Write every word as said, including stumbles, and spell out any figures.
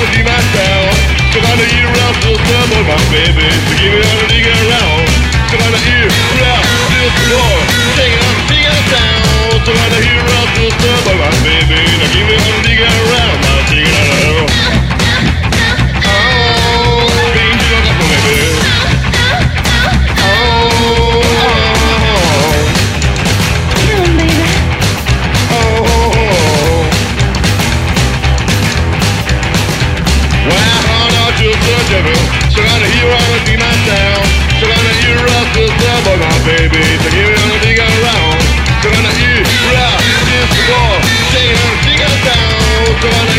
see my town. So gonna eat around till summer, my baby. So give me all the dig around. So gonna eat around till summer, take it on, dig it down. So gonna eat around till summer, my baby. Now give me all the dig around, my dig it around. Oh, baby, you got me, baby. So gonna hear all the see my town. So gonna hear us to summer, my baby. So give it on the dig around. So gonna hear rock, this war, take it on the dig down. So gonna